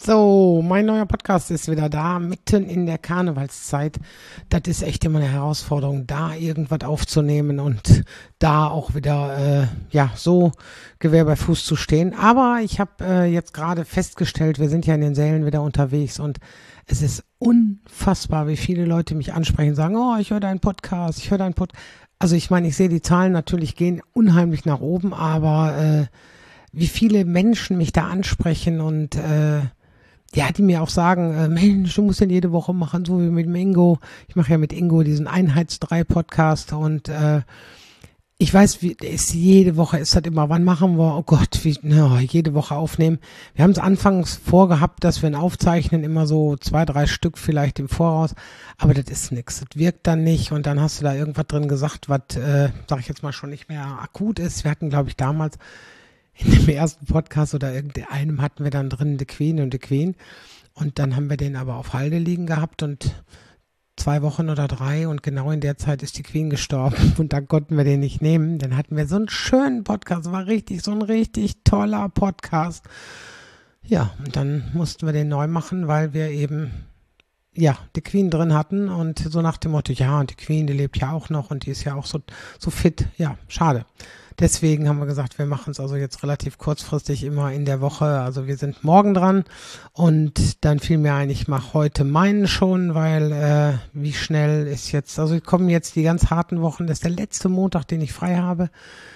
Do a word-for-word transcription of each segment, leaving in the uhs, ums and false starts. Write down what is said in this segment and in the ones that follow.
So, mein neuer Podcast ist wieder da, mitten in der Karnevalszeit. Das ist echt immer eine Herausforderung, da irgendwas aufzunehmen und da auch wieder, äh, ja, so Gewehr bei Fuß zu stehen. Aber ich habe äh, jetzt gerade festgestellt, wir sind ja in den Sälen wieder unterwegs und es ist unfassbar, wie viele Leute mich ansprechen und sagen, oh, ich höre deinen Podcast, ich höre deinen Podcast. Also ich meine, ich sehe die Zahlen natürlich gehen unheimlich nach oben, aber äh, wie viele Menschen mich da ansprechen und äh, ja, die mir auch sagen, äh, Mensch, du musst den jede Woche machen, so wie mit dem Ingo. Ich mache ja mit Ingo diesen Einheitsdrei-Podcast und äh, ich weiß, wie ist jede Woche ist das immer, wann machen wir, oh Gott, wie, na, jede Woche aufnehmen. Wir haben es anfangs vorgehabt, dass wir ihn aufzeichnen, immer so zwei, drei Stück vielleicht im Voraus, aber das ist nix, das wirkt dann nicht und dann hast du da irgendwas drin gesagt, was, äh, sag ich jetzt mal, schon nicht mehr akut ist. Wir hatten, glaube ich, damals in dem ersten Podcast oder irgendeinem hatten wir dann drin The Queen und The Queen und dann haben wir den aber auf Halde liegen gehabt und zwei Wochen oder drei und genau in der Zeit ist die Queen gestorben und dann konnten wir den nicht nehmen. Dann hatten wir so einen schönen Podcast, war richtig, so ein richtig toller Podcast. Ja, und dann mussten wir den neu machen, weil wir eben, ja, die Queen drin hatten und so nach dem Motto, ja, und die Queen, die lebt ja auch noch und die ist ja auch so, so fit. Ja, schade. Deswegen haben wir gesagt, wir machen es also jetzt relativ kurzfristig immer in der Woche. Also wir sind morgen dran und dann fiel mir ein, ich mache heute meinen schon, weil äh, wie schnell ist jetzt, also kommen jetzt die ganz harten Wochen, das ist der letzte Montag, den ich frei habe,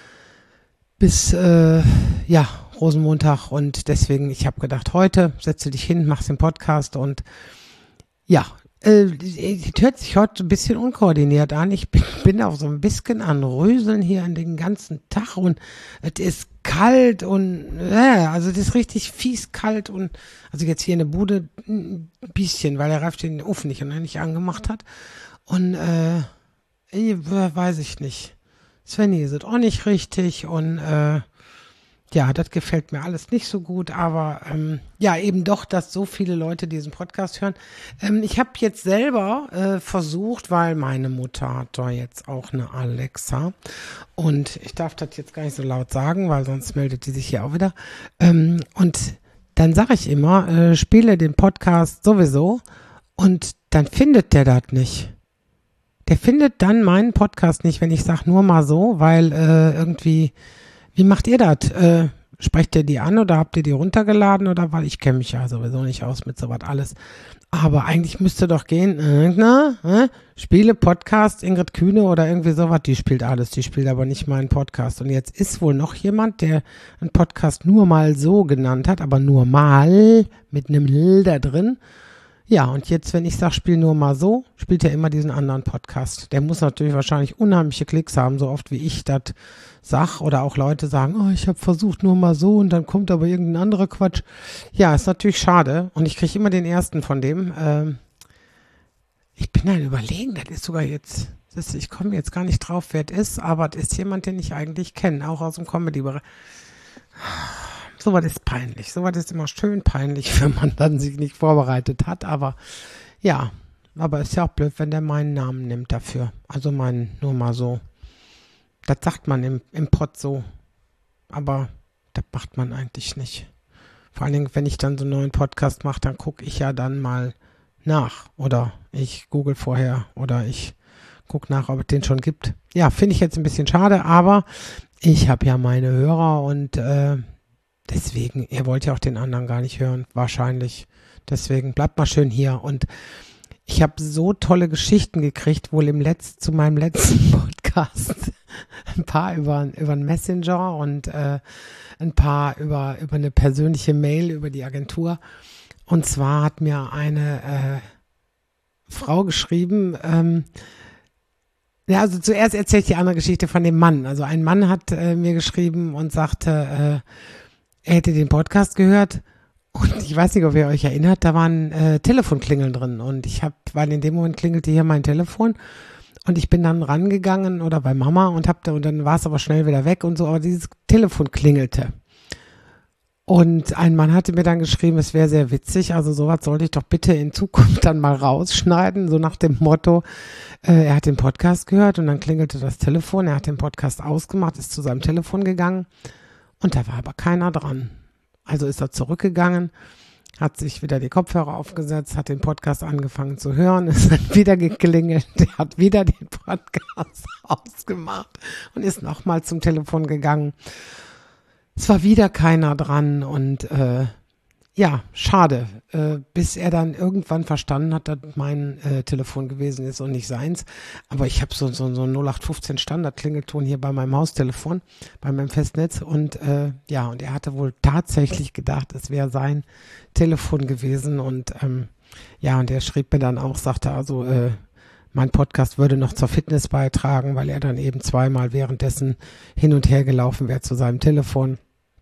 bis, äh, ja, Rosenmontag und deswegen, ich habe gedacht, heute setze dich hin, machst den Podcast und ja, Äh, es hört sich heute ein bisschen unkoordiniert an. Ich bin, bin auch so ein bisschen an Röseln hier an den ganzen Tag und es ist kalt und äh, also es ist richtig fies kalt und also jetzt hier in der Bude ein bisschen, weil der Ralf den Ofen nicht, nicht angemacht hat und äh, ich, weiß ich nicht. Svenny ist es auch nicht richtig und äh, ja, das gefällt mir alles nicht so gut, aber ähm, ja, eben doch, dass so viele Leute diesen Podcast hören. Ähm, ich habe jetzt selber äh, versucht, weil meine Mutter hat da jetzt auch eine Alexa und ich darf das jetzt gar nicht so laut sagen, weil sonst meldet die sich hier auch wieder. Ähm, und dann sage ich immer, äh, spiele den Podcast sowieso und dann findet der das nicht. Der findet dann meinen Podcast nicht, wenn ich sage nur mal so, weil äh, irgendwie... Wie macht ihr das? Äh, sprecht ihr die an oder habt ihr die runtergeladen oder weil ich kenne mich ja sowieso nicht aus mit sowas alles. Aber eigentlich müsste doch gehen, äh, na, äh, Spiele, Podcast, Ingrid Kühne oder irgendwie sowas, die spielt alles, die spielt aber nicht meinen Podcast. Und jetzt ist wohl noch jemand, der einen Podcast nur mal so genannt hat, aber nur mal mit einem L da drin. Ja, und jetzt, wenn ich sage, spiel nur mal so, spielt er immer diesen anderen Podcast. Der muss natürlich wahrscheinlich unheimliche Klicks haben, so oft wie ich das sag. Oder auch Leute sagen, oh, ich habe versucht nur mal so und dann kommt aber irgendein anderer Quatsch. Ja, ist natürlich schade. Und ich kriege immer den ersten von dem. Ähm, ich bin ein Überlegen, das ist sogar jetzt, das ist, ich komme jetzt gar nicht drauf, wer es ist, aber das ist jemand, den ich eigentlich kenne, auch aus dem Comedy-Bereich. Sowas ist peinlich. Sowas ist immer schön peinlich, wenn man dann sich nicht vorbereitet hat. Aber ja, aber ist ja auch blöd, wenn der meinen Namen nimmt dafür. Also meinen, nur mal so. Das sagt man im, im Pott so. Aber das macht man eigentlich nicht. Vor allen Dingen, wenn ich dann so einen neuen Podcast mache, dann gucke ich ja dann mal nach. Oder ich google vorher. Oder ich gucke nach, ob es den schon gibt. Ja, finde ich jetzt ein bisschen schade. Aber ich habe ja meine Hörer und äh, deswegen, ihr wollt ja auch den anderen gar nicht hören, wahrscheinlich. Deswegen bleibt mal schön hier. Und ich habe so tolle Geschichten gekriegt, wohl im letzten, zu meinem letzten Podcast. Ein paar über, über einen Messenger und äh, ein paar über, über eine persönliche Mail über die Agentur. Und zwar hat mir eine äh, Frau geschrieben, ähm, ja, also zuerst erzähle ich die andere Geschichte von dem Mann. Also ein Mann hat äh, mir geschrieben und sagte, äh, er hätte den Podcast gehört und ich weiß nicht, ob ihr euch erinnert, da waren äh, Telefonklingeln drin und ich habe, weil in dem Moment klingelte hier mein Telefon und ich bin dann rangegangen oder bei Mama und hab da und dann war es aber schnell wieder weg und so, aber dieses Telefon klingelte. Und ein Mann hatte mir dann geschrieben, es wäre sehr witzig, also sowas sollte ich doch bitte in Zukunft dann mal rausschneiden, so nach dem Motto, äh, er hat den Podcast gehört und dann klingelte das Telefon, er hat den Podcast ausgemacht, ist zu seinem Telefon gegangen und da war aber keiner dran. Also ist er zurückgegangen, hat sich wieder die Kopfhörer aufgesetzt, hat den Podcast angefangen zu hören, es hat wieder geklingelt, der hat wieder den Podcast ausgemacht und ist nochmal zum Telefon gegangen. Es war wieder keiner dran und äh, ja, schade, äh, bis er dann irgendwann verstanden hat, dass mein äh, Telefon gewesen ist und nicht seins. Aber ich habe so, so, so einen null acht fünfzehn Standard-Klingelton hier bei meinem Haustelefon, bei meinem Festnetz. Und äh, ja, und er hatte wohl tatsächlich gedacht, es wäre sein Telefon gewesen. Und ähm, ja, und er schrieb mir dann auch, sagte also, äh, mein Podcast würde noch zur Fitness beitragen, weil er dann eben zweimal währenddessen hin und her gelaufen wäre zu seinem Telefon.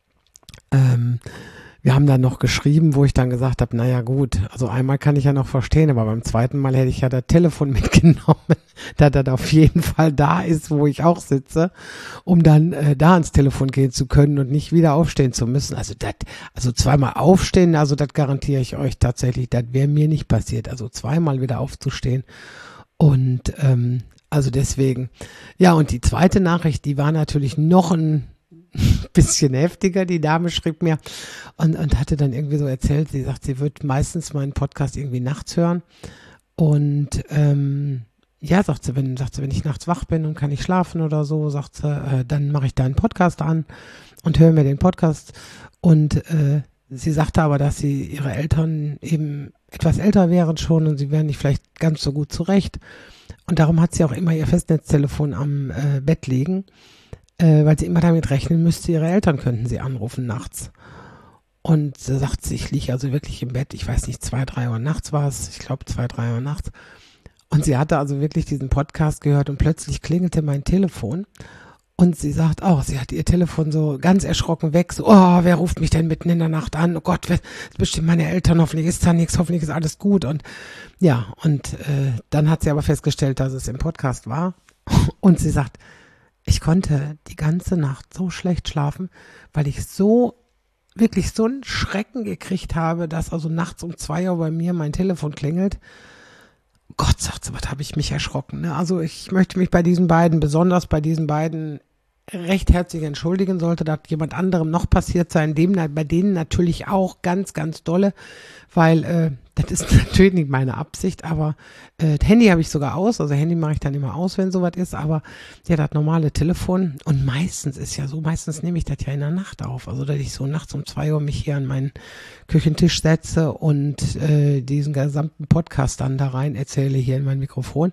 Ähm, Wir haben dann noch geschrieben, wo ich dann gesagt habe, naja gut, also einmal kann ich ja noch verstehen, aber beim zweiten Mal hätte ich ja das Telefon mitgenommen, da das auf jeden Fall da ist, wo ich auch sitze, um dann äh, da ans Telefon gehen zu können und nicht wieder aufstehen zu müssen. Also das, also zweimal aufstehen, also das garantiere ich euch tatsächlich, das wäre mir nicht passiert. Also zweimal wieder aufzustehen und ähm, also deswegen. Ja, und die zweite Nachricht, die war natürlich noch ein bisschen heftiger. Die Dame schrieb mir und, und hatte dann irgendwie so erzählt, sie sagt, sie wird meistens meinen Podcast irgendwie nachts hören und ähm, ja, sagt sie, wenn, sagt sie, wenn ich nachts wach bin und kann nicht schlafen oder so, sagt sie, äh, dann mache ich da einen Podcast an und höre mir den Podcast und äh, sie sagte aber, dass sie ihre Eltern eben etwas älter wären schon und sie wären nicht vielleicht ganz so gut zurecht und darum hat sie auch immer ihr Festnetztelefon am äh, Bett liegen, Äh, weil sie immer damit rechnen müsste, ihre Eltern könnten sie anrufen nachts. Und sie sagt sie, ich liege also wirklich im Bett, ich weiß nicht, zwei, drei Uhr nachts war es, ich glaube zwei, drei Uhr nachts. Und sie hatte also wirklich diesen Podcast gehört und plötzlich klingelte mein Telefon. Und sie sagt auch, sie hat ihr Telefon so ganz erschrocken weg, so, oh, wer ruft mich denn mitten in der Nacht an? Oh Gott, wer, bestimmt meine Eltern, hoffentlich ist da nichts, hoffentlich ist alles gut. Und ja, und äh, dann hat sie aber festgestellt, dass es im Podcast war. Und sie sagt, ich konnte die ganze Nacht so schlecht schlafen, weil ich so, wirklich so einen Schrecken gekriegt habe, dass also nachts um zwei Uhr bei mir mein Telefon klingelt. Gott, sagt sie, was habe ich mich erschrocken. Ne? Also ich möchte mich bei diesen beiden, besonders bei diesen beiden, recht herzlich entschuldigen. Sollte das jemand anderem noch passiert sein, dem bei denen natürlich auch ganz, ganz dolle, weil äh, das ist natürlich nicht meine Absicht, aber äh, das Handy habe ich sogar aus, also Handy mache ich dann immer aus, wenn sowas ist, aber ja, das normale Telefon und meistens ist ja so, meistens nehme ich das ja in der Nacht auf, also dass ich so nachts um zwei Uhr mich hier an meinen Küchentisch setze und äh, diesen gesamten Podcast dann da rein erzähle hier in mein Mikrofon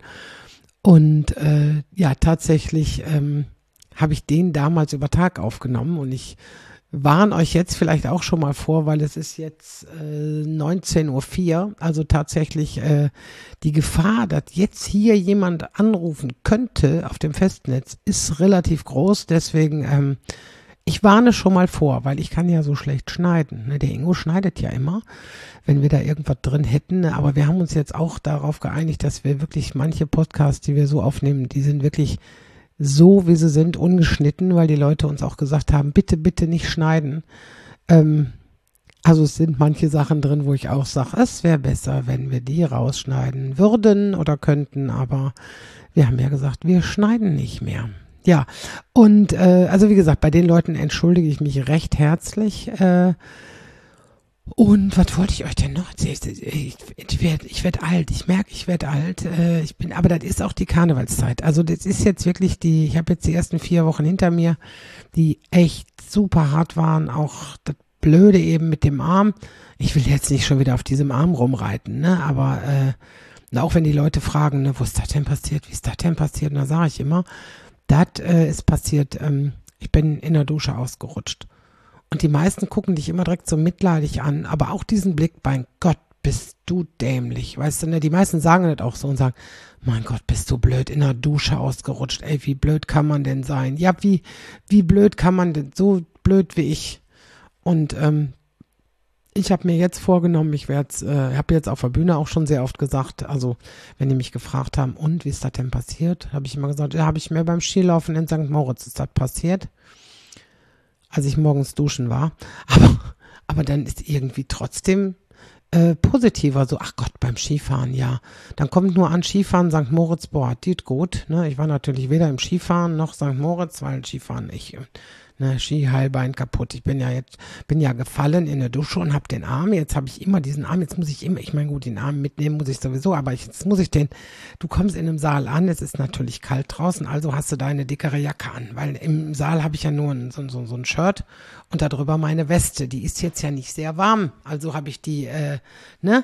und äh, ja, tatsächlich ähm, habe ich den damals über Tag aufgenommen und ich warne euch jetzt vielleicht auch schon mal vor, weil es ist jetzt äh, neunzehn Uhr vier, also tatsächlich äh, die Gefahr, dass jetzt hier jemand anrufen könnte auf dem Festnetz, ist relativ groß, deswegen ähm, ich warne schon mal vor, weil ich kann ja so schlecht schneiden. Ne? Der Ingo schneidet ja immer, wenn wir da irgendwas drin hätten, ne? Aber wir haben uns jetzt auch darauf geeinigt, dass wir wirklich manche Podcasts, die wir so aufnehmen, die sind wirklich so, wie sie sind, ungeschnitten, weil die Leute uns auch gesagt haben, bitte, bitte nicht schneiden. Ähm, also es sind manche Sachen drin, wo ich auch sage, es wäre besser, wenn wir die rausschneiden würden oder könnten, aber wir haben ja gesagt, wir schneiden nicht mehr. Ja, und äh, also wie gesagt, bei den Leuten entschuldige ich mich recht herzlich. Äh, Und was wollte ich euch denn noch erzählen? Ich, ich werde ich werd alt, ich merke, ich werde alt. Äh, ich bin, aber das ist auch die Karnevalszeit. Also das ist jetzt wirklich die, ich habe jetzt die ersten vier Wochen hinter mir, die echt super hart waren. Auch das Blöde eben mit dem Arm. Ich will jetzt nicht schon wieder auf diesem Arm rumreiten, ne? Aber äh, auch wenn die Leute fragen, ne, wo ist das denn passiert? Wie ist das denn passiert? Und da sage ich immer, das äh, ist passiert, ähm, ich bin in der Dusche ausgerutscht. Und die meisten gucken dich immer direkt so mitleidig an, aber auch diesen Blick, mein Gott, bist du dämlich, weißt du, ne? Die meisten sagen das auch so und sagen, mein Gott, bist du blöd, in der Dusche ausgerutscht, ey, wie blöd kann man denn sein? Ja, wie, wie blöd kann man denn, so blöd wie ich? Und ähm, ich habe mir jetzt vorgenommen, ich werde es, äh, habe jetzt auf der Bühne auch schon sehr oft gesagt, also wenn die mich gefragt haben, und wie ist das denn passiert, habe ich immer gesagt, ja, habe ich mir beim Skilaufen in Sankt Moritz, ist das passiert, als ich morgens duschen war, aber, aber dann ist irgendwie trotzdem äh, positiver, so, ach Gott, beim Skifahren, ja, dann kommt nur an Skifahren, Sankt Moritz, boah, geht gut, ne, ich war natürlich weder im Skifahren noch Sankt Moritz, weil Skifahren, ich, Ne, Skiheilbein kaputt. Ich bin ja jetzt, bin ja gefallen in der Dusche und habe den Arm. Jetzt habe ich immer diesen Arm. Jetzt muss ich immer, ich meine, gut, den Arm mitnehmen muss ich sowieso, aber ich, jetzt muss ich den, du kommst in einem Saal an, es ist natürlich kalt draußen, also hast du deine dickere Jacke an, weil im Saal habe ich ja nur ein, so, so, so ein Shirt und darüber meine Weste. Die ist jetzt ja nicht sehr warm, also habe ich die, äh, ne,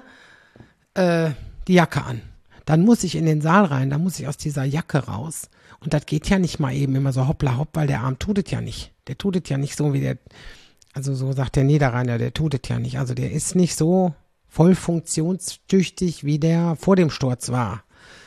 äh, die Jacke an. Dann muss ich in den Saal rein, dann muss ich aus dieser Jacke raus. Und das geht ja nicht mal eben immer so hoppla hopp, weil der Arm tut es ja nicht. Der tut es ja nicht so wie der, also so sagt der Niederrheiner, der tut es ja nicht. Also der ist nicht so voll funktionstüchtig, wie der vor dem Sturz war.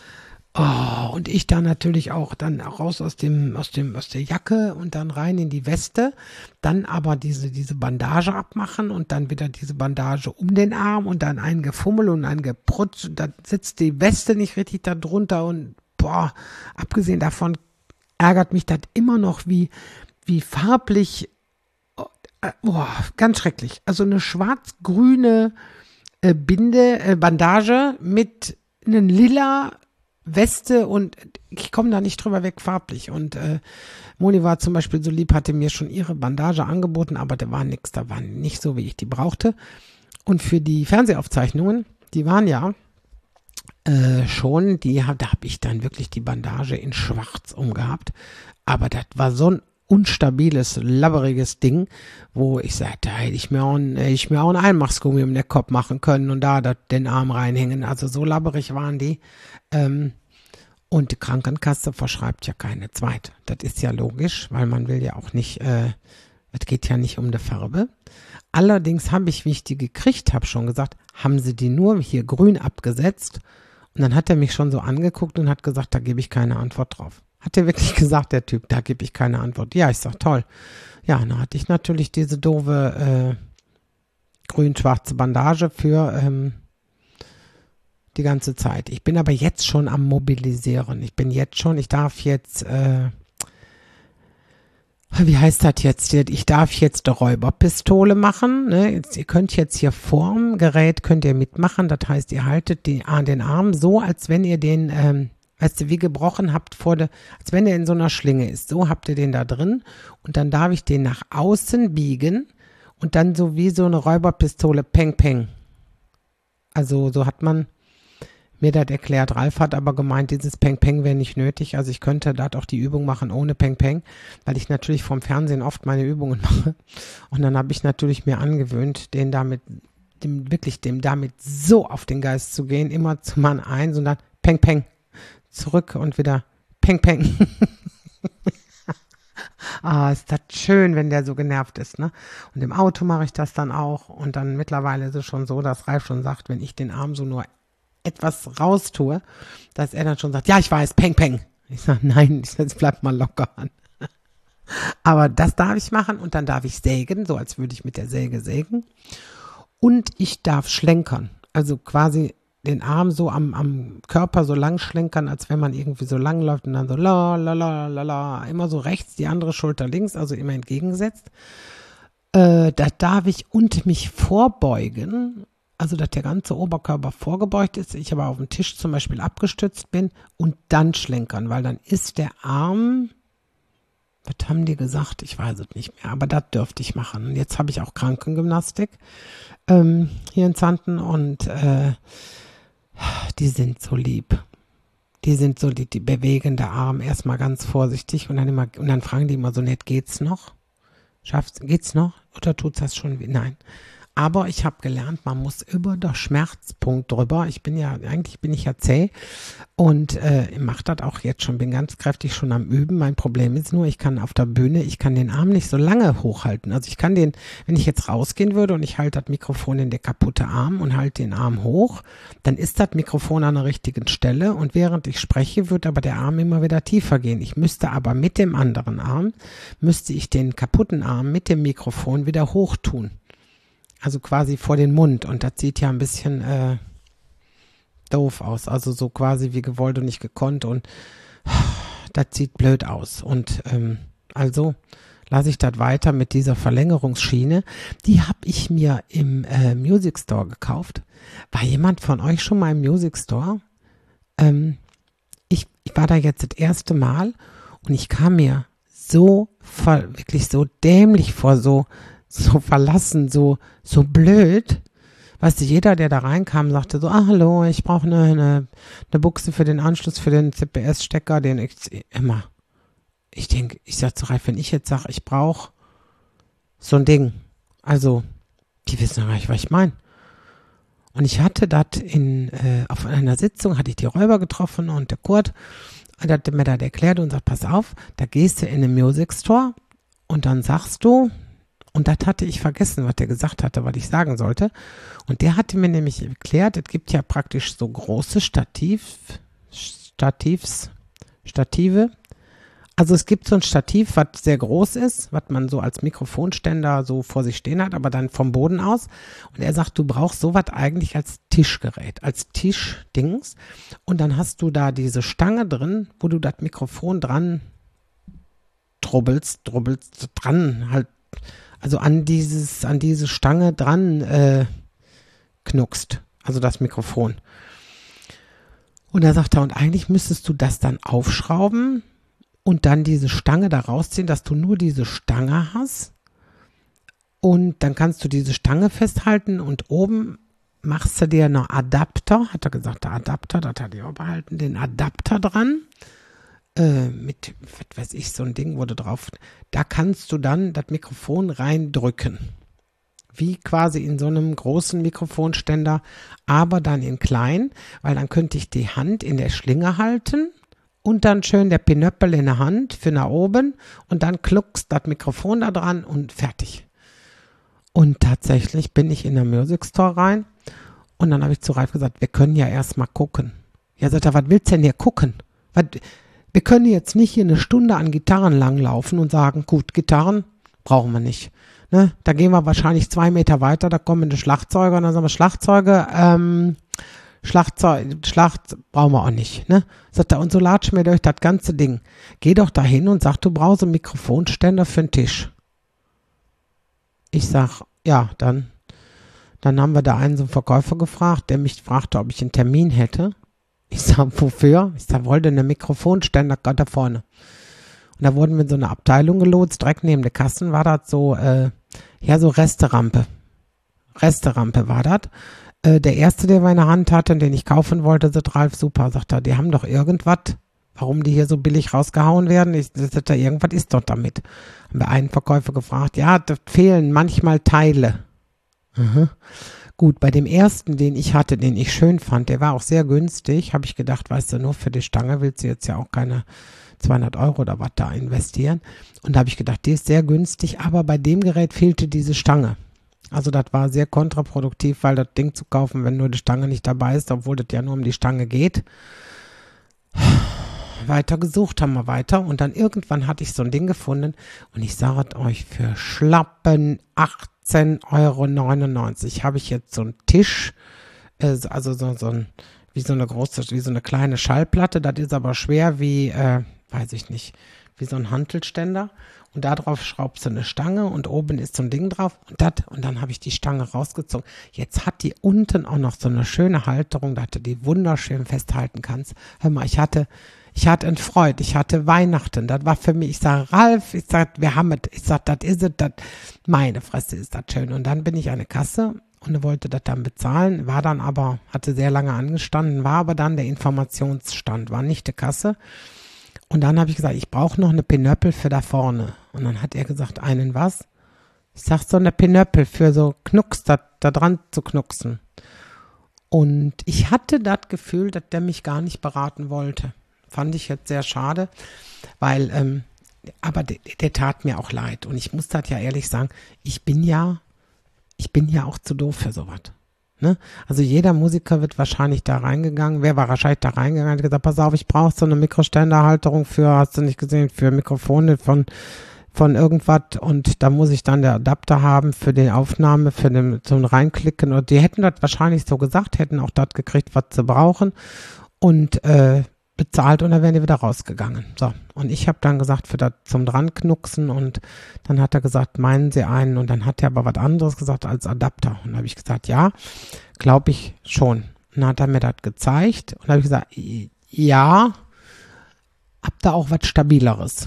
Oh, und ich dann natürlich auch dann raus aus dem, aus dem, aus der Jacke und dann rein in die Weste, dann aber diese, diese Bandage abmachen und dann wieder diese Bandage um den Arm und dann ein Gefummel und ein Geprutsch, und dann sitzt die Weste nicht richtig da drunter und boah, abgesehen davon ärgert mich das immer noch, wie, wie farblich, boah, ganz schrecklich. Also eine schwarz-grüne äh, Binde, äh, Bandage mit einem lila Weste und ich komme da nicht drüber weg farblich. Und äh, Moni war zum Beispiel so lieb, hatte mir schon ihre Bandage angeboten, aber da war nichts, da war nicht so, wie ich die brauchte. Und für die Fernsehaufzeichnungen, die waren ja Äh, schon, die, da habe ich dann wirklich die Bandage in schwarz umgehabt, aber das war so ein unstabiles, labberiges Ding, wo ich sagte, da hätte ich mir auch ein, hätte ich mir auch ein Einmachsgummi um den Kopf machen können und da dat, den Arm reinhängen, also so labberig waren die, ähm, und die Krankenkasse verschreibt ja keine zweite, das ist ja logisch, weil man will ja auch nicht, äh, es geht ja nicht um die Farbe. Allerdings habe ich, wie ich die gekriegt habe, schon gesagt, haben sie die nur hier grün abgesetzt. Und dann hat er mich schon so angeguckt und hat gesagt, da gebe ich keine Antwort drauf. Hat er wirklich gesagt, der Typ, da gebe ich keine Antwort. Ja, ich sag, toll. Ja, dann hatte ich natürlich diese doofe äh, grün-schwarze Bandage für ähm, die ganze Zeit. Ich bin aber jetzt schon am Mobilisieren. Ich bin jetzt schon, ich darf jetzt, äh, wie heißt das jetzt? Ich darf jetzt eine Räuberpistole machen. Ne? Jetzt, ihr könnt jetzt hier vorm Gerät, könnt ihr mitmachen. Das heißt, ihr haltet die, den Arm so, als wenn ihr den, ähm, weißt du, wie gebrochen habt, vor der, als wenn er in so einer Schlinge ist. So habt ihr den da drin. Und dann darf ich den nach außen biegen und dann so wie so eine Räuberpistole, peng, peng. Also so hat man mir das erklärt. Ralf hat aber gemeint, dieses Peng Peng wäre nicht nötig. Also ich könnte dort auch die Übung machen ohne Peng Peng, weil ich natürlich vom Fernsehen oft meine Übungen mache. Und dann habe ich natürlich mir angewöhnt, den damit, dem wirklich dem damit so auf den Geist zu gehen, immer zu Mann eins und dann Peng Peng zurück und wieder Peng Peng. Ah, ist das schön, wenn der so genervt ist, ne? Und im Auto mache ich das dann auch. Und dann mittlerweile ist es schon so, dass Ralf schon sagt, wenn ich den Arm so nur etwas raustue, dass er dann schon sagt, ja, ich weiß, Peng, Peng. Ich sage, nein, jetzt bleib mal locker an. Aber das darf ich machen und dann darf ich sägen, so als würde ich mit der Säge sägen. Und ich darf schlenkern, also quasi den Arm so am, am Körper so lang schlenkern, als wenn man irgendwie so lang läuft und dann so la, la, la, la, la, immer so rechts, die andere Schulter links, also immer entgegengesetzt. Äh, da darf ich und mich vorbeugen, also dass der ganze Oberkörper vorgebeugt ist, ich aber auf dem Tisch zum Beispiel abgestützt bin und dann schlenkern, weil dann ist der Arm, was haben die gesagt? Ich weiß es nicht mehr, aber das dürfte ich machen. Und jetzt habe ich auch Krankengymnastik ähm, hier in Zanten und äh, die sind so lieb. Die sind so lieb, die bewegen der Arm erstmal ganz vorsichtig und dann immer, und dann fragen die immer so nett, geht's noch? Schaffst, geht's noch? Oder tut's das schon? Nein. Aber ich habe gelernt, man muss über den Schmerzpunkt drüber. Ich bin ja, eigentlich bin ich ja zäh und äh, mache das auch jetzt schon, bin ganz kräftig schon am Üben. Mein Problem ist nur, ich kann auf der Bühne, ich kann den Arm nicht so lange hochhalten. Also ich kann den, wenn ich jetzt rausgehen würde und ich halte das Mikrofon in der kaputte Arm und halte den Arm hoch, dann ist das Mikrofon an der richtigen Stelle und während ich spreche, wird aber der Arm immer wieder tiefer gehen. Ich müsste aber mit dem anderen Arm, müsste ich den kaputten Arm mit dem Mikrofon wieder hoch tun. Also quasi vor den Mund und das sieht ja ein bisschen äh, doof aus, also so quasi wie gewollt und nicht gekonnt und das sieht blöd aus und ähm, also lasse ich das weiter mit dieser Verlängerungsschiene, die habe ich mir im äh, Music Store gekauft. War jemand von euch schon mal im Music Store? Ähm, ich, ich war da jetzt das erste Mal und ich kam mir so ver, wirklich so dämlich vor, so, so verlassen, so, so blöd. Weißt du, jeder, der da reinkam, sagte so, ah, hallo, ich brauche eine, eine, eine Buchse für den Anschluss für den C P S-Stecker, den ich immer. Ich denke, ich sag zu Ralf, wenn ich jetzt sage, ich brauche so ein Ding, also, die wissen ja gar nicht, was ich meine. Und ich hatte das in, äh, auf einer Sitzung, hatte ich die Räuber getroffen und der Kurt, der hat mir das erklärt und sagt, pass auf, da gehst du in den Music Store und dann sagst du, und das hatte ich vergessen, was der gesagt hatte, was ich sagen sollte. Und der hatte mir nämlich erklärt, es gibt ja praktisch so große Stativ, Stativs, Stative. Also es gibt so ein Stativ, was sehr groß ist, was man so als Mikrofonständer so vor sich stehen hat, aber dann vom Boden aus. Und er sagt, du brauchst sowas eigentlich als Tischgerät, als Tischdings. Und dann hast du da diese Stange drin, wo du das Mikrofon dran drubbelst, drubbelst dran halt, also an dieses, an diese Stange dran äh, knuckst, also das Mikrofon. Und er sagt er, und eigentlich müsstest du das dann aufschrauben und dann diese Stange da rausziehen, dass du nur diese Stange hast. Und dann kannst du diese Stange festhalten und oben machst du dir einen Adapter, hat er gesagt, der Adapter, das hat er auch behalten, den Adapter dran. Äh, mit, was weiß ich, so ein Ding wurde drauf, da kannst du dann das Mikrofon reindrücken. Wie quasi in so einem großen Mikrofonständer, aber dann in klein, weil dann könnte ich die Hand in der Schlinge halten und dann schön der Pinöppel in der Hand für nach oben und dann kluckst das Mikrofon da dran und fertig. Und tatsächlich bin ich in der Music Store rein und dann habe ich zu Ralf gesagt, wir können ja erstmal gucken. Ja, sagt er, was willst du denn hier gucken? Was, wir können jetzt nicht hier eine Stunde an Gitarren langlaufen und sagen, gut, Gitarren brauchen wir nicht. Ne? Da gehen wir wahrscheinlich zwei Meter weiter, da kommen die Schlagzeuger und dann sagen wir, Schlagzeuge, ähm, Schlagzeug, Schlacht brauchen wir auch nicht. Ne? Sagt er, und so latsch mir durch das ganze Ding. Geh doch dahin und sag, du brauchst einen Mikrofonständer für den Tisch. Ich sag, ja, dann, dann haben wir da einen so einen Verkäufer gefragt, der mich fragte, ob ich einen Termin hätte. Ich sag, wofür? Ich sag, wollte eine Mikrofonständer gerade da vorne. Und da wurden wir in so eine Abteilung gelotst, direkt neben der Kassen war das so, äh, ja, so Resterampe. Resterampe war das. Äh, der erste, der wir in der Hand hatte, den ich kaufen wollte, sagt Ralf, super, sagt er, die haben doch irgendwas, warum die hier so billig rausgehauen werden. Ich sagt er, irgendwas ist dort damit. Haben wir einen Verkäufer gefragt, ja, da fehlen manchmal Teile. Mhm. Gut, bei dem ersten, den ich hatte, den ich schön fand, der war auch sehr günstig, habe ich gedacht, weißt du, nur für die Stange willst du jetzt ja auch keine zweihundert Euro oder was da investieren. Und da habe ich gedacht, die ist sehr günstig, aber bei dem Gerät fehlte diese Stange. Also das war sehr kontraproduktiv, weil das Ding zu kaufen, wenn nur die Stange nicht dabei ist, obwohl das ja nur um die Stange geht. Weiter gesucht haben wir weiter und dann irgendwann hatte ich so ein Ding gefunden und ich sage es euch, für schlappen achtzehn Euro neunundneunzig habe ich jetzt so einen Tisch, äh, also so, so ein, wie so eine große, wie so eine kleine Schallplatte, das ist aber schwer wie, äh, weiß ich nicht, wie so ein Hantelständer und da drauf schraubst du eine Stange und oben ist so ein Ding drauf und das und dann habe ich die Stange rausgezogen. Jetzt hat die unten auch noch so eine schöne Halterung, dass du die wunderschön festhalten kannst. Hör mal, ich hatte Ich hatte ein Freud, ich hatte Weihnachten, das war für mich, ich sage, Ralf, ich sage, wir haben es, ich sage, das ist es, das, meine Fresse ist das schön. Und dann bin ich an eine Kasse und wollte das dann bezahlen, war dann aber, hatte sehr lange angestanden, war aber dann der Informationsstand, war nicht die Kasse. Und dann habe ich gesagt, ich brauche noch eine Pinöppel für da vorne. Und dann hat er gesagt, einen was? Ich sage, so eine Pinöppel für so Knucks, da, da dran zu knucksen. Und ich hatte das Gefühl, dass der mich gar nicht beraten wollte. Fand ich jetzt sehr schade, weil, ähm, aber der, der tat mir auch leid. Und ich muss das ja ehrlich sagen, ich bin ja, ich bin ja auch zu doof für sowas. Ne? Also jeder Musiker wird wahrscheinlich da reingegangen, wer war wahrscheinlich da reingegangen, hat gesagt, pass auf, ich brauche so eine Mikroständerhalterung für, hast du nicht gesehen, für Mikrofone von, von irgendwas und da muss ich dann der Adapter haben für die Aufnahme, für den, zum Reinklicken. Und die hätten das wahrscheinlich so gesagt, hätten auch das gekriegt, was sie brauchen. Und, äh, bezahlt und dann wären die wieder rausgegangen. So, und ich habe dann gesagt, für das zum Dranknucksen und dann hat er gesagt, meinen Sie einen und dann hat er aber was anderes gesagt als Adapter und dann habe ich gesagt, ja, glaube ich schon. Und dann hat er mir das gezeigt und dann habe ich gesagt, ja, hab da auch was Stabileres.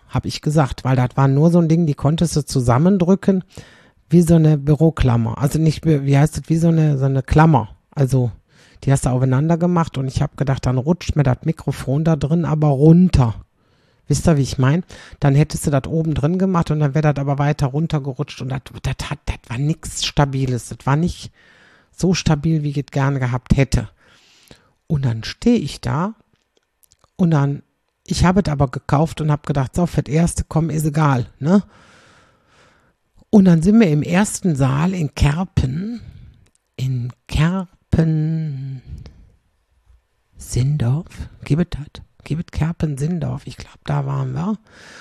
habe ich gesagt, weil das war nur so ein Ding, die konntest du zusammendrücken, wie so eine Büroklammer. Also nicht, wie heißt das, wie so eine, so eine Klammer. Also die hast du aufeinander gemacht und ich habe gedacht, dann rutscht mir das Mikrofon da drin aber runter. Wisst ihr, wie ich meine? Dann hättest du das oben drin gemacht und dann wäre das aber weiter runtergerutscht und das, das, hat, das war nichts Stabiles. Das war nicht so stabil, wie ich es gerne gehabt hätte. Und dann stehe ich da und dann, ich habe es aber gekauft und habe gedacht, so, für das erste, komm, ist egal, ne? Und dann sind wir im ersten Saal in Kerpen, in Kerpen, Sindorf, gibt es das? Gibt Kerpen, Sindorf, ich glaube, da waren wir.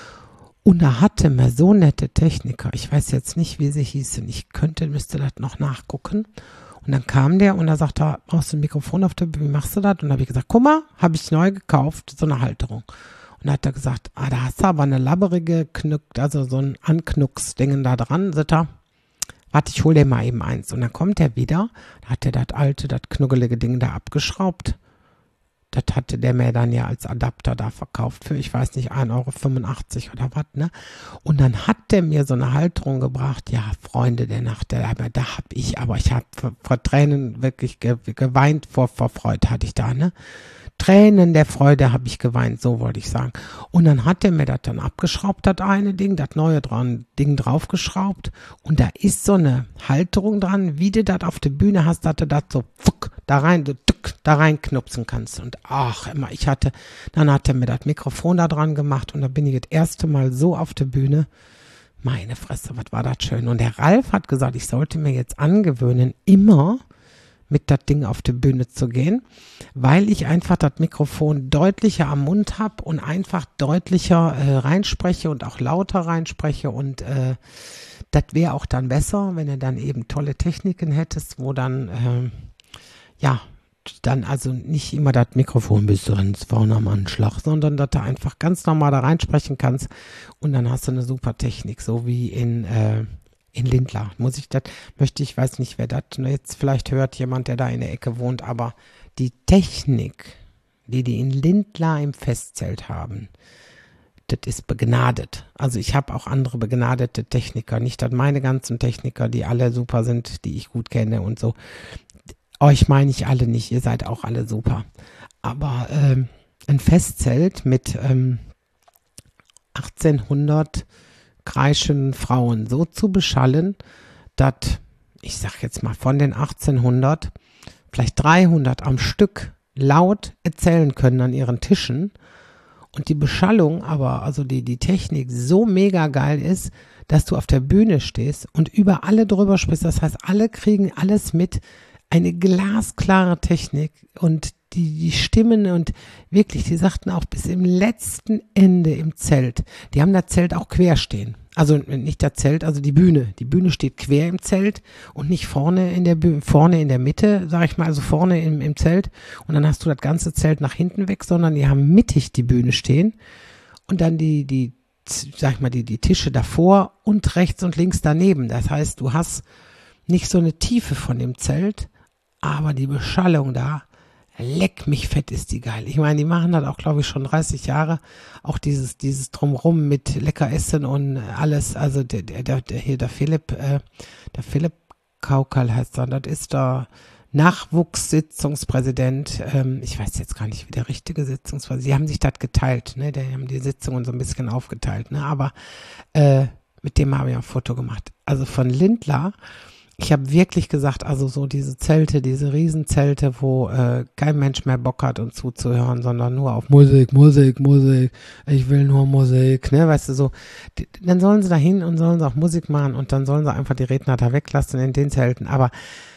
Und da hatte mir so nette Techniker, ich weiß jetzt nicht, wie sie hießen, ich könnte, müsste das noch nachgucken. Und dann kam der und da sagte er, brauchst du ein Mikrofon auf der Bühne, wie machst du das? Und dann habe ich gesagt, guck mal, habe ich neu gekauft, so eine Halterung. Und dann hat er gesagt, ah, da hast du aber eine labberige Knück, also so ein Anknucksdingen da dran, sagt er, warte, ich hol dir mal eben eins. Und dann kommt er wieder, da hat er das alte, das knuggelige Ding da abgeschraubt. Das hatte der mir dann ja als Adapter da verkauft für, ich weiß nicht, ein Euro fünfundachtzig oder was, ne? Und dann hat der mir so eine Halterung gebracht, ja, Freunde der Nacht, der, aber da hab ich, aber ich habe vor, vor Tränen wirklich ge, geweint, vor, vor Freude hatte ich da, ne? Tränen der Freude habe ich geweint, so wollte ich sagen. Und dann hat er mir das dann abgeschraubt, das eine Ding, das neue dran, Ding draufgeschraubt. Und da ist so eine Halterung dran, wie du das auf der Bühne hast, dass du das so fuck, da rein, du, tuck, da reinknupsen kannst. Und ach, immer, ich hatte, dann hat er mir das Mikrofon da dran gemacht und da bin ich das erste Mal so auf der Bühne. Meine Fresse, was war das schön. Und der Ralf hat gesagt, ich sollte mir jetzt angewöhnen, immer mit das Ding auf die Bühne zu gehen, weil ich einfach das Mikrofon deutlicher am Mund habe und einfach deutlicher äh, reinspreche und auch lauter reinspreche und äh, das wäre auch dann besser, wenn du dann eben tolle Techniken hättest, wo dann, äh, ja, dann also nicht immer das Mikrofon bis ganz vorne am Anschlag, sondern dass du einfach ganz normal da reinsprechen kannst und dann hast du eine super Technik, so wie in äh, in Lindlar, muss ich das, möchte ich, weiß nicht, wer das jetzt vielleicht hört, jemand, der da in der Ecke wohnt, aber die Technik, die die in Lindlar im Festzelt haben, das ist begnadet. Also ich habe auch andere begnadete Techniker, nicht dass meine ganzen Techniker, die alle super sind, die ich gut kenne und so. Euch meine ich alle nicht, ihr seid auch alle super. Aber ähm, ein Festzelt mit ähm, achtzehnhundert kreischenden Frauen so zu beschallen, dass, ich sag jetzt mal von den achtzehnhundert, vielleicht dreihundert am Stück laut erzählen können an ihren Tischen und die Beschallung aber, also die, die Technik so mega geil ist, dass du auf der Bühne stehst und über alle drüber sprichst. Das heißt, alle kriegen alles mit, eine glasklare Technik und die, die Stimmen und wirklich, die sagten auch bis im letzten Ende im Zelt, die haben das Zelt auch quer stehen. Also nicht das Zelt, also die Bühne. Die Bühne steht quer im Zelt und nicht vorne in der Bühne, vorne in der Mitte, sag ich mal, also vorne im, im Zelt. Und dann hast du das ganze Zelt nach hinten weg, sondern die haben mittig die Bühne stehen und dann die, die, sag ich mal, die, die Tische davor und rechts und links daneben. Das heißt, du hast nicht so eine Tiefe von dem Zelt, aber die Beschallung da, leck mich fett, ist die geil. Ich meine, die machen das auch, glaube ich, schon dreißig Jahre. Auch dieses, dieses Drumrum mit lecker Essen und alles. Also der, der, der hier, der Philipp, äh, der Philipp Kaukal heißt er. Das ist der Nachwuchssitzungspräsident. Ähm, ich weiß jetzt gar nicht, wie der richtige Sitzungspräsident. Sie haben sich das geteilt, ne? Die haben die Sitzungen so ein bisschen aufgeteilt, ne? Aber äh, mit dem habe ich ein Foto gemacht. Also von Lindlar. Ich habe wirklich gesagt, also so diese Zelte, diese Riesenzelte, wo äh, kein Mensch mehr Bock hat, uns zuzuhören, sondern nur auf Musik, Musik, Musik, ich will nur Musik, ne, weißt du, so, die, dann sollen sie da hin und sollen sie auch Musik machen und dann sollen sie einfach die Redner da weglassen in den Zelten, aber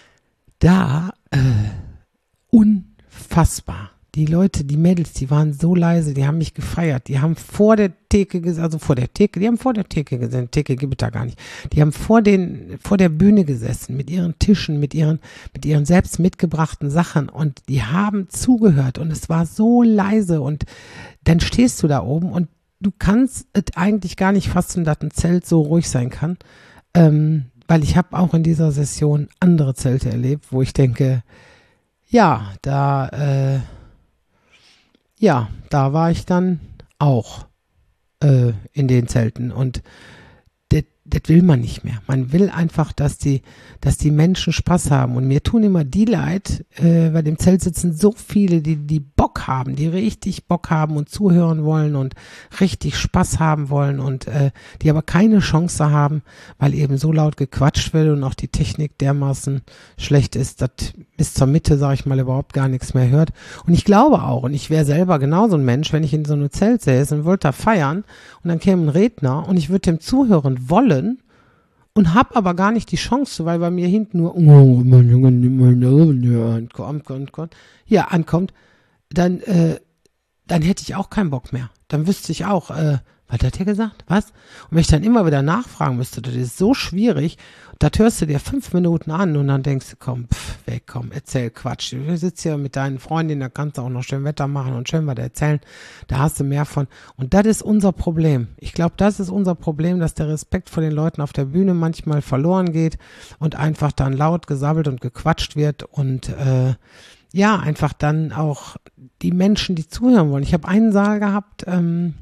da, äh, unfassbar. Die Leute, die Mädels, die waren so leise, die haben mich gefeiert. Die haben vor der Theke gesessen, also vor der Theke, die haben vor der Theke gesessen, Theke gibt es da gar nicht. Die haben vor den, vor der Bühne gesessen, mit ihren Tischen, mit ihren, mit ihren selbst mitgebrachten Sachen und die haben zugehört und es war so leise und dann stehst du da oben und du kannst es eigentlich gar nicht fassen, dass ein Zelt so ruhig sein kann, ähm, weil ich habe auch in dieser Session andere Zelte erlebt, wo ich denke, ja, da, äh, Ja, da war ich dann auch äh, in den Zelten und das, das will man nicht mehr. Man will einfach, dass die, dass die Menschen Spaß haben. Und mir tun immer die leid, äh, bei dem Zelt sitzen so viele, die, die Bock haben, die richtig Bock haben und zuhören wollen und richtig Spaß haben wollen und äh, die aber keine Chance haben, weil eben so laut gequatscht wird und auch die Technik dermaßen schlecht ist, dass bis zur Mitte, sage ich mal, überhaupt gar nichts mehr hört. Und ich glaube auch, und ich wäre selber genauso ein Mensch, wenn ich in so einem Zelt säße und wollte da feiern und dann käme ein Redner und ich würde dem zuhören wollen, und hab aber gar nicht die Chance, weil bei mir hinten nur oh, mein Junge, mein Junge, ankommt, ankommt, ja, ankommt, dann, äh, dann hätte ich auch keinen Bock mehr. Dann wüsste ich auch, äh, was hat der gesagt? Was? Und wenn ich dann immer wieder nachfragen müsste, das ist so schwierig, das hörst du dir fünf Minuten an und dann denkst du, komm, pff, weg, komm, erzähl Quatsch. Du sitzt hier mit deinen Freundinnen, da kannst du auch noch schön Wetter machen und schön was erzählen. Da hast du mehr von. Und das ist unser Problem. Ich glaube, das ist unser Problem, dass der Respekt vor den Leuten auf der Bühne manchmal verloren geht und einfach dann laut gesabbelt und gequatscht wird und äh, ja, einfach dann auch die Menschen, die zuhören wollen. Ich habe einen Saal gehabt, ähm,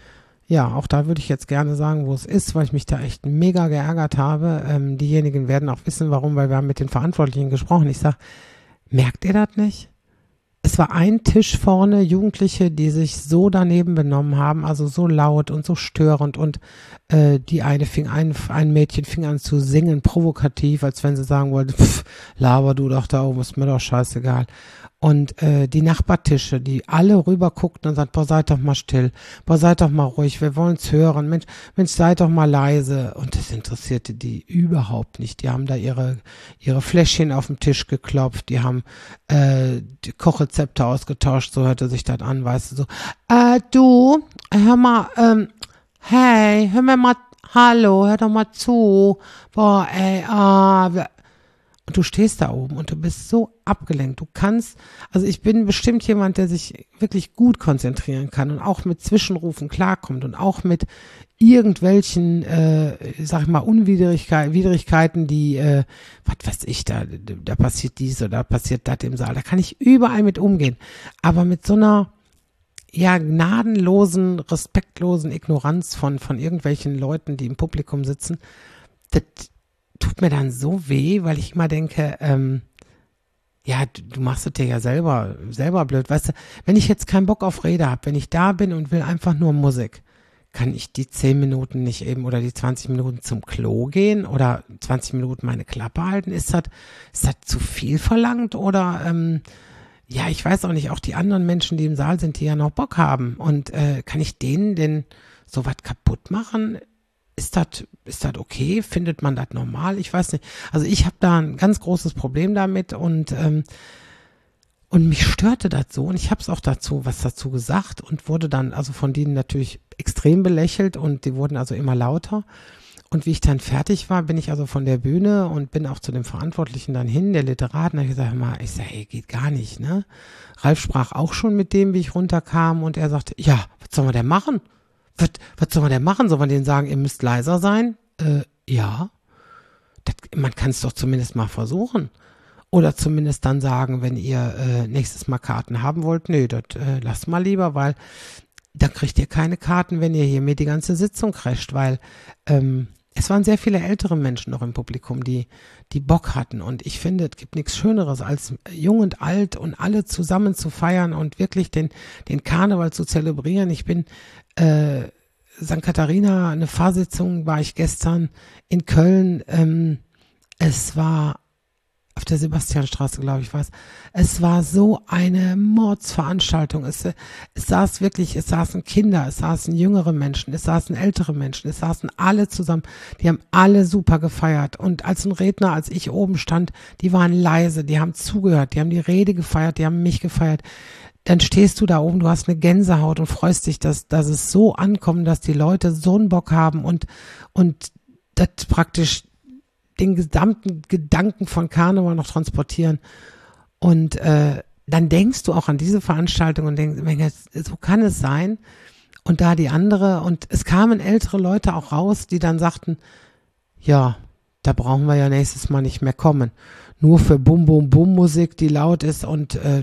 ja, auch da würde ich jetzt gerne sagen, wo es ist, weil ich mich da echt mega geärgert habe. Ähm, diejenigen werden auch wissen, warum, weil wir haben mit den Verantwortlichen gesprochen. Ich sage, merkt ihr das nicht? Es war ein Tisch vorne, Jugendliche, die sich so daneben benommen haben, also so laut und so störend und äh, die eine fing ein, ein Mädchen fing an zu singen, provokativ, als wenn sie sagen wollte, pff, laber du doch da oben, ist mir doch scheißegal. Und äh, die Nachbartische, die alle rüber guckten und sagten, boah, seid doch mal still, boah, seid doch mal ruhig, wir wollen's hören, Mensch, Mensch, seid doch mal leise. Und das interessierte die überhaupt nicht. Die haben da ihre ihre Fläschchen auf den Tisch geklopft, die haben äh, die Kochrezepte ausgetauscht, so hörte sich das an, weißt du, so, äh, du, hör mal, ähm, hey, hör mir mal, hallo, hör doch mal zu, boah, ey, ah, wir, und du stehst da oben und du bist so abgelenkt. Du kannst, also ich bin bestimmt jemand, der sich wirklich gut konzentrieren kann und auch mit Zwischenrufen klarkommt und auch mit irgendwelchen, äh, sag ich mal, Unwidrigkeiten, Widrigkeiten, die, äh, was weiß ich, da, da passiert dies oder da passiert das im Saal. Da kann ich überall mit umgehen. Aber mit so einer, ja, gnadenlosen, respektlosen Ignoranz von, von irgendwelchen Leuten, die im Publikum sitzen, das tut mir dann so weh, weil ich immer denke, ähm, ja, du, du machst es dir ja selber, selber blöd. Weißt du, wenn ich jetzt keinen Bock auf Rede habe, wenn ich da bin und will einfach nur Musik, kann ich die zehn Minuten nicht eben oder die zwanzig Minuten zum Klo gehen oder zwanzig Minuten meine Klappe halten? Ist das, ist das zu viel verlangt oder, ähm, ja, ich weiß auch nicht, auch die anderen Menschen, die im Saal sind, die ja noch Bock haben und äh, kann ich denen denn so was kaputt machen? Ist das ist das okay? Findet man das normal? Ich weiß nicht. Also ich habe da ein ganz großes Problem damit und ähm, und mich störte das so und ich habe es auch dazu was dazu gesagt und wurde dann also von denen natürlich extrem belächelt und die wurden also immer lauter. Und wie ich dann fertig war, bin ich also von der Bühne und bin auch zu dem Verantwortlichen dann hin, der Literat, und habe gesagt, hör mal, ich sage, ey, geht gar nicht, ne? Ralf sprach auch schon mit dem, wie ich runterkam und er sagte, ja, was soll man denn machen? Was, was soll man denn machen? Soll man denen sagen, ihr müsst leiser sein? Äh, ja. Das, man kann es doch zumindest mal versuchen. Oder zumindest dann sagen, wenn ihr äh, nächstes Mal Karten haben wollt, nee, das äh, lasst mal lieber, weil dann kriegt ihr keine Karten, wenn ihr hier mir die ganze Sitzung crasht, weil ähm, es waren sehr viele ältere Menschen noch im Publikum, die die Bock hatten. Und ich finde, es gibt nichts Schöneres, als jung und alt und alle zusammen zu feiern und wirklich den, den Karneval zu zelebrieren. Ich bin äh, Sankt Katharina, eine Fahrsitzung war ich gestern in Köln. Ähm, es war auf der Sebastianstraße, glaube ich, war es. Es war so eine Mordsveranstaltung. Es, es saß wirklich, es saßen Kinder, es saßen jüngere Menschen, es saßen ältere Menschen, es saßen alle zusammen. Die haben alle super gefeiert. Und als ein Redner, als ich oben stand, die waren leise, die haben zugehört, die haben die Rede gefeiert, die haben mich gefeiert. Dann stehst du da oben, du hast eine Gänsehaut und freust dich, dass, dass es so ankommt, dass die Leute so einen Bock haben und, und das praktisch den gesamten Gedanken von Karneval noch transportieren. Und äh, dann denkst du auch an diese Veranstaltung und denkst, so kann es sein. Und da die andere, und es kamen ältere Leute auch raus, die dann sagten, ja, da brauchen wir ja nächstes Mal nicht mehr kommen. Nur für Bum Bum Bum Musik, die laut ist und äh,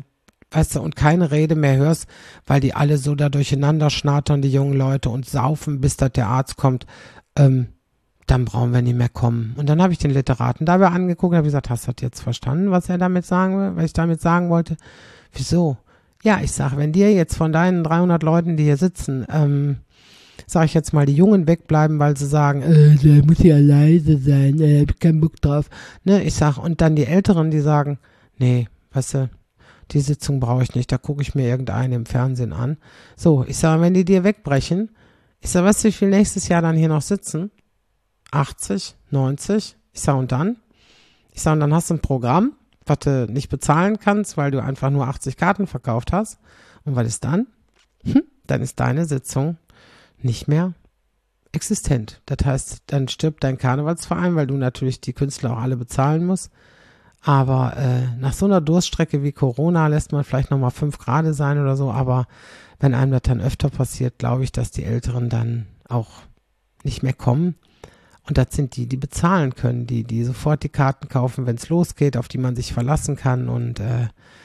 weißt du, und keine Rede mehr hörst, weil die alle so da durcheinander schnattern, die jungen Leute, und saufen, bis da der Arzt kommt, ähm, dann brauchen wir nicht mehr kommen. Und dann habe ich den Literaten dabei angeguckt und habe gesagt, hast du das jetzt verstanden, was er damit sagen will, was ich damit sagen wollte? Wieso? Ja, ich sage, wenn dir jetzt von deinen dreihundert Leuten, die hier sitzen, ähm, sage ich jetzt mal, die Jungen wegbleiben, weil sie sagen, äh, der muss ja leise sein, äh, hab ich keinen Bock drauf. Ne, ich sage, und dann die Älteren, die sagen, nee, weißt du, die Sitzung brauche ich nicht, da gucke ich mir irgendeine im Fernsehen an. So, ich sage, wenn die dir wegbrechen, ich sage, weißt du, wie viel nächstes Jahr dann hier noch sitzen? achtzig, neunzig. Ich sage, und dann? Ich sage, und dann hast du ein Programm, was du nicht bezahlen kannst, weil du einfach nur achtzig Karten verkauft hast. Und was ist dann? Hm, dann ist deine Sitzung nicht mehr existent. Das heißt, dann stirbt dein Karnevalsverein, weil du natürlich die Künstler auch alle bezahlen musst. Aber äh, nach so einer Durststrecke wie Corona lässt man vielleicht nochmal fünf Grad sein oder so. Aber wenn einem das dann öfter passiert, glaube ich, dass die Älteren dann auch nicht mehr kommen. Und das sind die, die bezahlen können, die, die sofort die Karten kaufen, wenn es losgeht, auf die man sich verlassen kann. Und äh,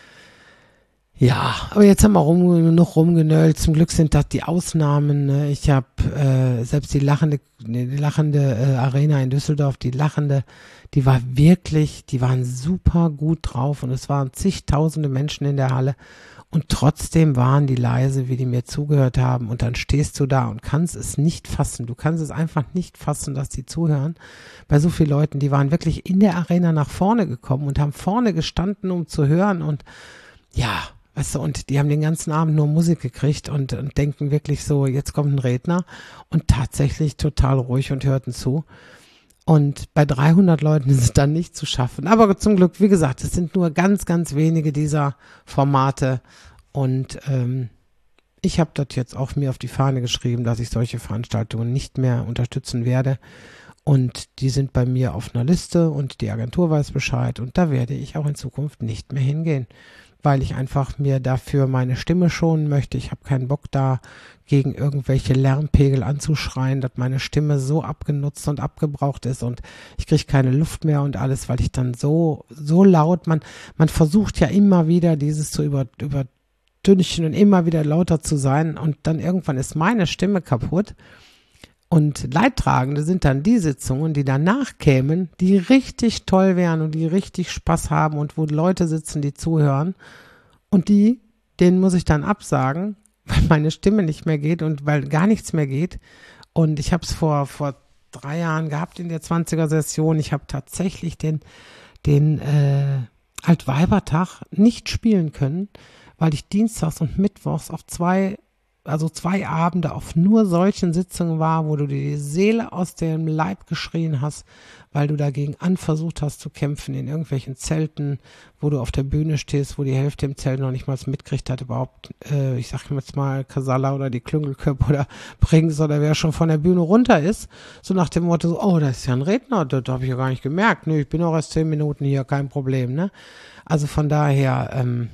ja, aber jetzt haben wir rum, noch rumgenölt. Zum Glück sind das die Ausnahmen. Ne? Ich habe äh, selbst die lachende, die lachende äh, Arena in Düsseldorf, die lachende, die war wirklich, die waren super gut drauf und es waren zigtausende Menschen in der Halle und trotzdem waren die leise, wie die mir zugehört haben, und dann stehst du da und kannst es nicht fassen. Du kannst es einfach nicht fassen, dass die zuhören. Bei so vielen Leuten, die waren wirklich in der Arena nach vorne gekommen und haben vorne gestanden, um zu hören, und ja, weißt du, und die haben den ganzen Abend nur Musik gekriegt und, und denken wirklich so, jetzt kommt ein Redner, und tatsächlich total ruhig und hörten zu. Und bei dreihundert Leuten ist es dann nicht zu schaffen. Aber zum Glück, wie gesagt, es sind nur ganz, ganz wenige dieser Formate. Und ähm, ich habe das jetzt auch mir auf die Fahne geschrieben, dass ich solche Veranstaltungen nicht mehr unterstützen werde. Und die sind bei mir auf einer Liste und die Agentur weiß Bescheid. Und da werde ich auch in Zukunft nicht mehr hingehen, weil ich einfach mir dafür meine Stimme schonen möchte. Ich habe keinen Bock, da gegen irgendwelche Lärmpegel anzuschreien, dass meine Stimme so abgenutzt und abgebraucht ist und ich kriege keine Luft mehr und alles, weil ich dann so so laut, man man versucht ja immer wieder dieses zu über, überdünchen und immer wieder lauter zu sein, und dann irgendwann ist meine Stimme kaputt. Und Leidtragende sind dann die Sitzungen, die danach kämen, die richtig toll wären und die richtig Spaß haben und wo Leute sitzen, die zuhören. Und die, denen muss ich dann absagen, weil meine Stimme nicht mehr geht und weil gar nichts mehr geht. Und ich habe es vor, vor drei Jahren gehabt in der zwanziger-Session. Ich habe tatsächlich den, den äh, Altweibertag nicht spielen können, weil ich dienstags und mittwochs auf zwei also zwei Abende auf nur solchen Sitzungen war, wo du dir die Seele aus dem Leib geschrien hast, weil du dagegen an versucht hast zu kämpfen in irgendwelchen Zelten, wo du auf der Bühne stehst, wo die Hälfte im Zelt noch nicht mal mitgekriegt hat, überhaupt, äh, ich sag jetzt mal, Casalla oder die Klüngelköpfe oder Brings oder wer schon von der Bühne runter ist, so nach dem Motto, oh, das ist ja ein Redner, das habe ich ja gar nicht gemerkt, nee, ich bin auch erst zehn Minuten hier, kein Problem, ne? Also von daher, ähm,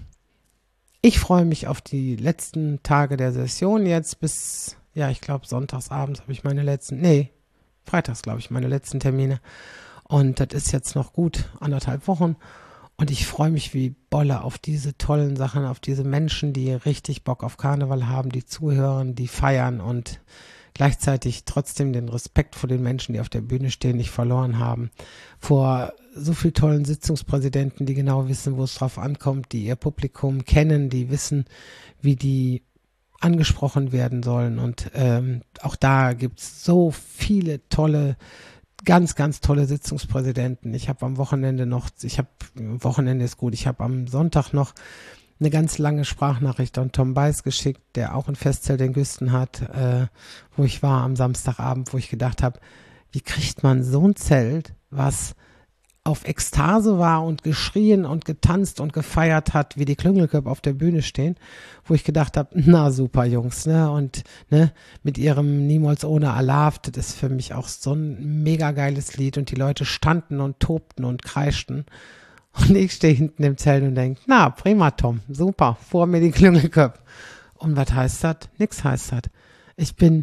ich freue mich auf die letzten Tage der Session jetzt bis, ja, ich glaube, sonntagsabends habe ich meine letzten, nee, freitags, glaube ich, meine letzten Termine. Und das ist jetzt noch gut anderthalb Wochen. Und ich freue mich wie Bolle auf diese tollen Sachen, auf diese Menschen, die richtig Bock auf Karneval haben, die zuhören, die feiern und gleichzeitig trotzdem den Respekt vor den Menschen, die auf der Bühne stehen, nicht verloren haben. Vor so viel tollen Sitzungspräsidenten, die genau wissen, wo es drauf ankommt, die ihr Publikum kennen, die wissen, wie die angesprochen werden sollen. Und ähm, auch da gibt's so viele tolle, ganz, ganz tolle Sitzungspräsidenten. Ich habe am Wochenende noch, ich habe, Wochenende ist gut, ich habe am Sonntag noch eine ganz lange Sprachnachricht an Tom Beis geschickt, der auch ein Festzelt in Güsten hat, äh, wo ich war am Samstagabend, wo ich gedacht habe, wie kriegt man so ein Zelt, was auf Ekstase war und geschrien und getanzt und gefeiert hat, wie die Klüngelköpfe auf der Bühne stehen, wo ich gedacht habe, na super Jungs, ne, und ne, mit ihrem Niemals ohne Alarv, das ist für mich auch so ein mega geiles Lied, und die Leute standen und tobten und kreischten. Und ich stehe hinten im Zelt und denke, na, prima, Tom, super, vor mir die Klüngelköpfe. Und was heißt das? Nix heißt das. Ich bin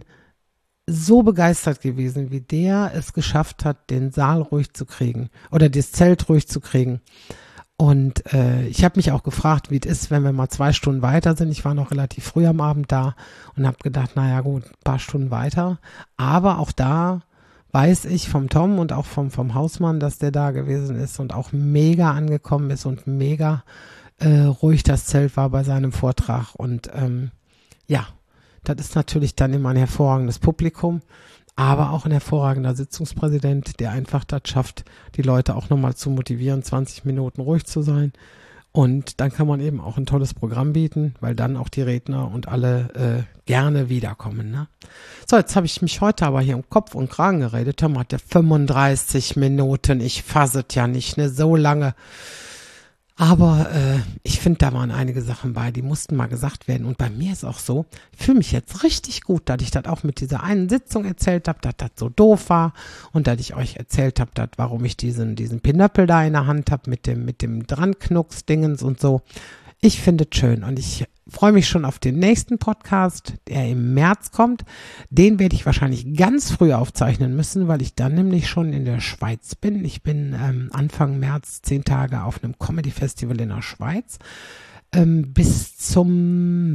so begeistert gewesen, wie der es geschafft hat, den Saal ruhig zu kriegen oder das Zelt ruhig zu kriegen. Und äh, ich habe mich auch gefragt, wie es ist, wenn wir mal zwei Stunden weiter sind. Ich war noch relativ früh am Abend da und habe gedacht, naja gut, ein paar Stunden weiter. Aber auch da weiß ich vom Tom und auch vom, vom Hausmann, dass der da gewesen ist und auch mega angekommen ist und mega äh, ruhig das Zelt war bei seinem Vortrag. Und ähm, ja, das ist natürlich dann immer ein hervorragendes Publikum, aber auch ein hervorragender Sitzungspräsident, der einfach das schafft, die Leute auch nochmal zu motivieren, zwanzig Minuten ruhig zu sein. Und dann kann man eben auch ein tolles Programm bieten, weil dann auch die Redner und alle äh, gerne wiederkommen. Ne? So, jetzt habe ich mich heute aber hier um Kopf und Kragen geredet. Tom hatte fünfunddreißig Minuten. Ich fasse es ja nicht, ne, so lange. Aber äh, ich finde, da waren einige Sachen bei, die mussten mal gesagt werden. Und bei mir ist auch so, ich fühle mich jetzt richtig gut, dass ich das auch mit dieser einen Sitzung erzählt habe, dass das so doof war und dass ich euch erzählt habe, dass, warum ich diesen diesen Pinöppel da in der Hand habe mit dem mit dem Dranknucks-Dingens und so. Ich finde es schön und ich freue mich schon auf den nächsten Podcast, der im März kommt. Den werde ich wahrscheinlich ganz früh aufzeichnen müssen, weil ich dann nämlich schon in der Schweiz bin. Ich bin ähm, Anfang März zehn Tage auf einem Comedy-Festival in der Schweiz. Ähm, bis zum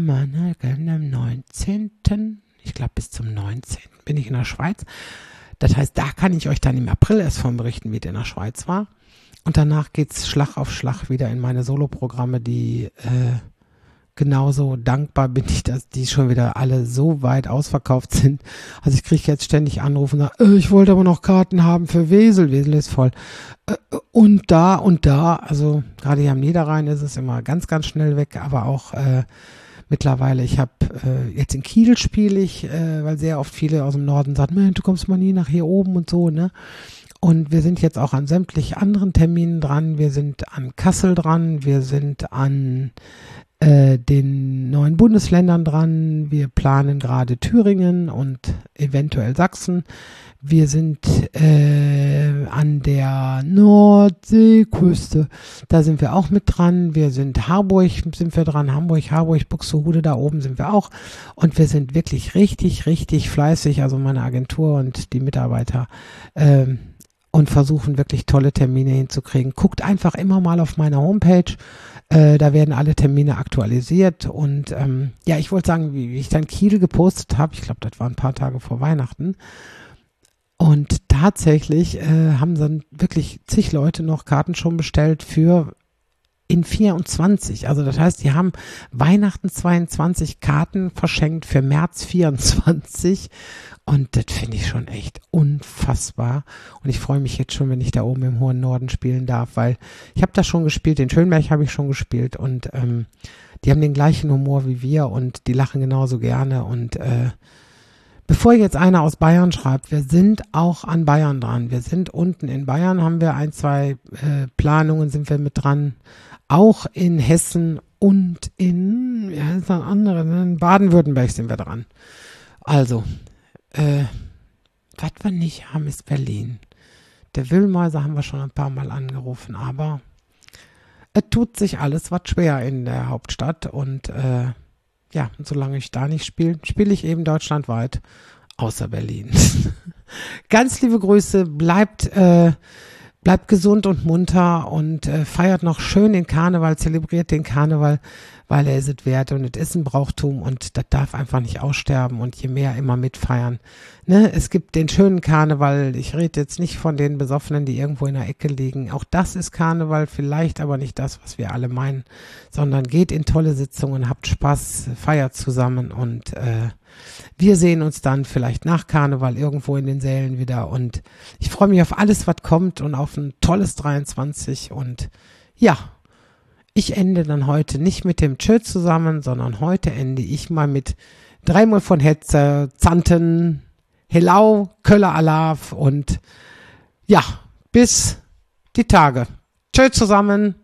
neunzehnten Ich glaube bis zum neunzehnten bin ich in der Schweiz. Das heißt, da kann ich euch dann im April erst von berichten, wie es in der Schweiz war. Und danach geht's Schlag auf Schlag wieder in meine Soloprogramme, die äh, genauso dankbar bin ich, dass die schon wieder alle so weit ausverkauft sind. Also ich kriege jetzt ständig Anrufe und sage, äh, ich wollte aber noch Karten haben für Wesel. Wesel ist voll. Äh, und da und da, also gerade hier am Niederrhein ist es immer ganz, ganz schnell weg, aber auch äh, mittlerweile, ich habe äh, jetzt in Kiel spiele ich, äh, weil sehr oft viele aus dem Norden sagen, Mensch, du kommst mal nie nach hier oben und so, ne? Und wir sind jetzt auch an sämtlich anderen Terminen dran. Wir sind an Kassel dran. Wir sind an äh, den neuen Bundesländern dran. Wir planen gerade Thüringen und eventuell Sachsen. Wir sind äh, an der Nordseeküste. Da sind wir auch mit dran. Wir sind Harburg, sind wir dran. Hamburg, Harburg, Buxtehude, da oben sind wir auch. Und wir sind wirklich richtig, richtig fleißig. Also meine Agentur und die Mitarbeiter, ähm, und versuchen wirklich tolle Termine hinzukriegen. Guckt einfach immer mal auf meiner Homepage, äh, da werden alle Termine aktualisiert und ähm, ja, ich wollte sagen, wie, wie ich dann Kiel gepostet habe, ich glaube, das war ein paar Tage vor Weihnachten und tatsächlich äh, haben dann wirklich zig Leute noch Karten schon bestellt für in vierundzwanzig, also das heißt, die haben Weihnachten zweiundzwanzig Karten verschenkt für März vierundzwanzig und das finde ich schon echt unfassbar und ich freue mich jetzt schon, wenn ich da oben im hohen Norden spielen darf, weil ich habe da schon gespielt, den Schönberg habe ich schon gespielt und ähm, die haben den gleichen Humor wie wir und die lachen genauso gerne und äh, bevor jetzt einer aus Bayern schreibt, wir sind auch an Bayern dran, wir sind unten in Bayern, haben wir ein, zwei äh, Planungen, sind wir mit dran, auch in Hessen und in, ja, ist ein anderer, in Baden-Württemberg sind wir dran. Also, äh, was wir nicht haben, ist Berlin. Der Wühlmäuser haben wir schon ein paar Mal angerufen, aber es tut sich alles was schwer in der Hauptstadt und äh, ja, solange ich da nicht spiele, spiele ich eben deutschlandweit, außer Berlin. Ganz liebe Grüße, bleibt äh, Bleibt gesund und munter und äh, feiert noch schön den Karneval, zelebriert den Karneval, weil er ist es wert und es ist ein Brauchtum und das darf einfach nicht aussterben und je mehr immer mitfeiern. Ne? Es gibt den schönen Karneval, ich rede jetzt nicht von den Besoffenen, die irgendwo in der Ecke liegen. Auch das ist Karneval, vielleicht aber nicht das, was wir alle meinen, sondern geht in tolle Sitzungen, habt Spaß, feiert zusammen und äh, wir sehen uns dann vielleicht nach Karneval irgendwo in den Sälen wieder und ich freue mich auf alles, was kommt und auf ein tolles dreiundzwanzig und ja, ich ende dann heute nicht mit dem Tschö zusammen, sondern heute ende ich mal mit dreimal von Hetze, Zanten, Hellau, Köller Alaf und ja, bis die Tage. Tschö zusammen.